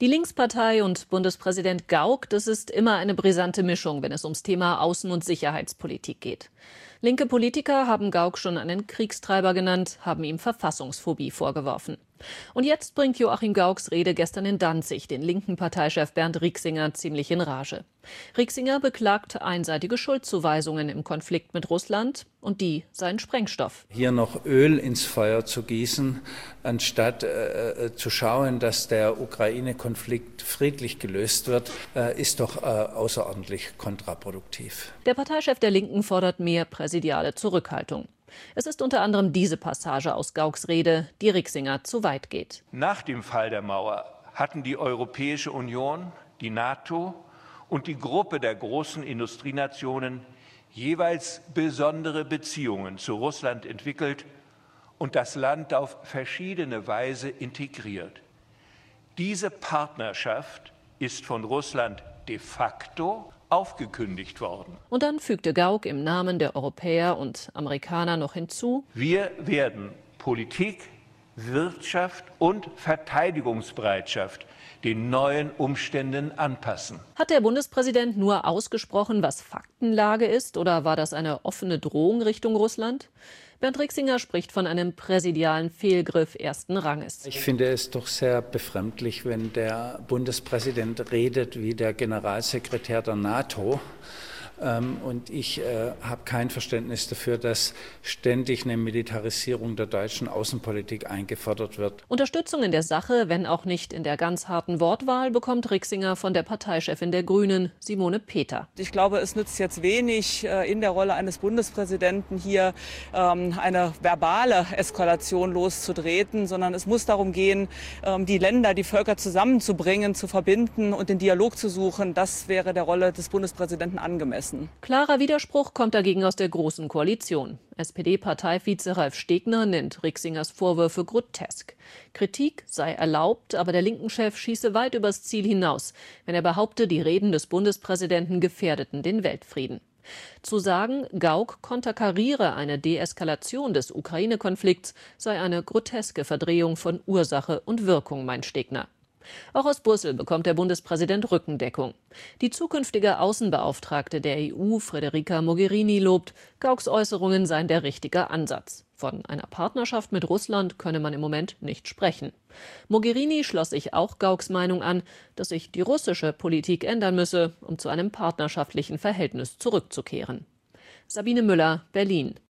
Die Linkspartei und Bundespräsident Gauck, das ist immer eine brisante Mischung, wenn es ums Thema Außen- und Sicherheitspolitik geht. Linke Politiker haben Gauck schon einen Kriegstreiber genannt, haben ihm Verfassungsphobie vorgeworfen. Und jetzt bringt Joachim Gaucks Rede gestern in Danzig den linken Parteichef Bernd Rixinger ziemlich in Rage. Rixinger beklagt einseitige Schuldzuweisungen im Konflikt mit Russland und die seien Sprengstoff. Hier noch Öl ins Feuer zu gießen, anstatt zu schauen, dass der Ukraine-Konflikt friedlich gelöst wird, ist doch außerordentlich kontraproduktiv. Der Parteichef der Linken fordert mehr präsidiale Zurückhaltung. Es ist unter anderem diese Passage aus Gaucks Rede, die Rixinger zu weit geht. Nach dem Fall der Mauer hatten die Europäische Union, die NATO und die Gruppe der großen Industrienationen jeweils besondere Beziehungen zu Russland entwickelt und das Land auf verschiedene Weise integriert. Diese Partnerschaft ist von Russland de facto aufgekündigt worden. Und dann fügte Gauck im Namen der Europäer und Amerikaner noch hinzu: Wir werden Politik, Wirtschaft und Verteidigungsbereitschaft den neuen Umständen anpassen. Hat der Bundespräsident nur ausgesprochen, was Faktenlage ist, oder war das eine offene Drohung Richtung Russland? Bernd Rixinger spricht von einem präsidialen Fehlgriff ersten Ranges. Ich finde es doch sehr befremdlich, wenn der Bundespräsident redet wie der Generalsekretär der NATO. Und ich habe kein Verständnis dafür, dass ständig eine Militarisierung der deutschen Außenpolitik eingefordert wird. Unterstützung in der Sache, wenn auch nicht in der ganz harten Wortwahl, bekommt Rixinger von der Parteichefin der Grünen, Simone Peter. Ich glaube, es nützt jetzt wenig, in der Rolle eines Bundespräsidenten hier eine verbale Eskalation loszutreten, sondern es muss darum gehen, die Länder, die Völker zusammenzubringen, zu verbinden und den Dialog zu suchen. Das wäre der Rolle des Bundespräsidenten angemessen. Klarer Widerspruch kommt dagegen aus der Großen Koalition. SPD-Parteivize Ralf Stegner nennt Rixingers Vorwürfe grotesk. Kritik sei erlaubt, aber der Linken-Chef schieße weit übers Ziel hinaus, wenn er behaupte, die Reden des Bundespräsidenten gefährdeten den Weltfrieden. Zu sagen, Gauck konterkariere eine Deeskalation des Ukraine-Konflikts, sei eine groteske Verdrehung von Ursache und Wirkung, meint Stegner. Auch aus Brüssel bekommt der Bundespräsident Rückendeckung. Die zukünftige Außenbeauftragte der EU, Federica Mogherini, lobt, Gaucks Äußerungen seien der richtige Ansatz. Von einer Partnerschaft mit Russland könne man im Moment nicht sprechen. Mogherini schloss sich auch Gaucks Meinung an, dass sich die russische Politik ändern müsse, um zu einem partnerschaftlichen Verhältnis zurückzukehren. Sabine Müller, Berlin.